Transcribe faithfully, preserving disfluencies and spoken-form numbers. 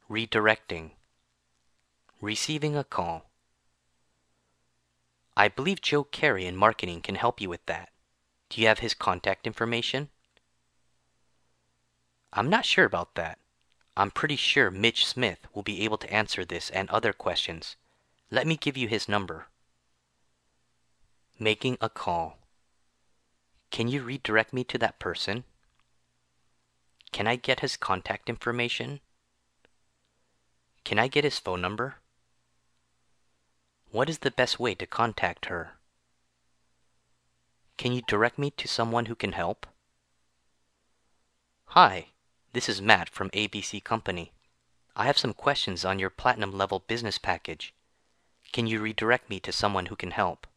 Redirecting. Receiving a call. I believe Joe Carey in marketing can help you with that. Do you have his contact information? I'm not sure about that. I'm pretty sure Mitch Smith will be able to answer this and other questions. Let me give you his number. Making a call. Can you redirect me to that person? Can I get his contact information? Can I get his phone number? What is the best way to contact her? Can you direct me to someone who can help? Hi, this is Matt from A B C Company. I have some questions on your Platinum Level Business Package. Can you redirect me to someone who can help?